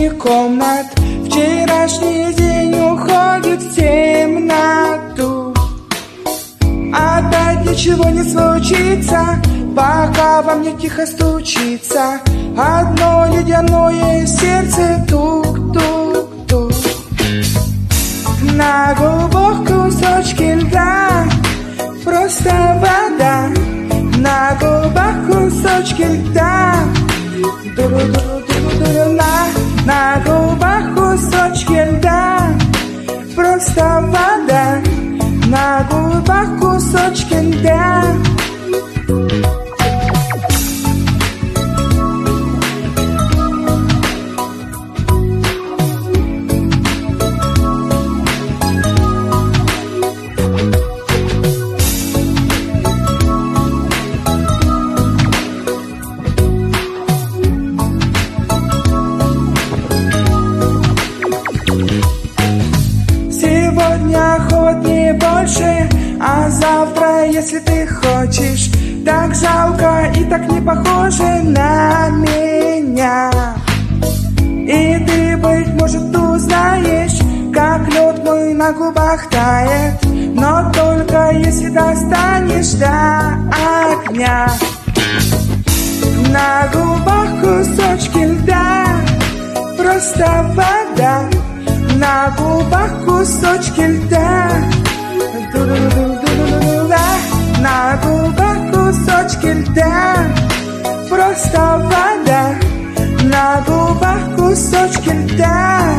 сотни комнат. Вчерашний день уходит в темноту. Опять ничего не случится, пока во мне тихо стучится одно ледяное сердце тук-тук-тук. На губах кусочки льда, просто вода. На губах кусочки льда, на губах кусочки льда, просто вода. На губах кусочки льда. Сегодня хоть не больше, а завтра, если ты хочешь. Так жалко и так не похоже на меня. И ты, быть может, узнаешь, как лед мой на губах тает, но только если достанешь до огня. На губах кусочки льда, просто вода. На губах кусочки льда, на губах кусочки льда, просто вода. На губах кусочки льда.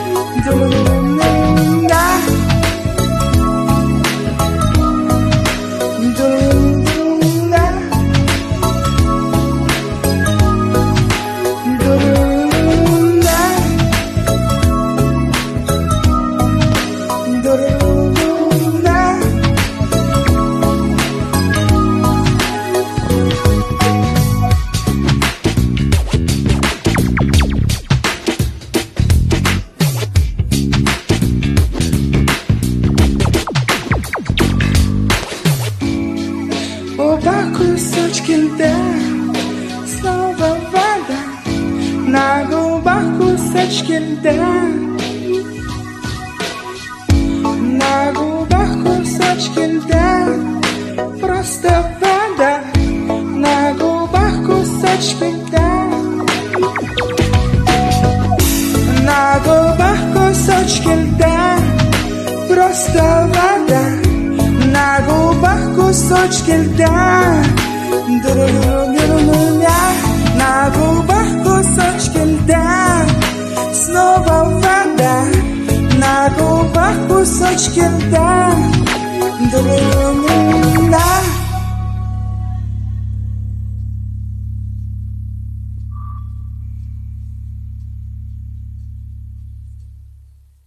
Оба кусочки льда, снова вода. На губах кусочки льда, на губах кусочки льда, просто вода. На губах кусочки льда, на губах кусочки льда, просто вода. На губах кусочки льда, на губах кусочки льда, снова вода. На губах кусочки льда.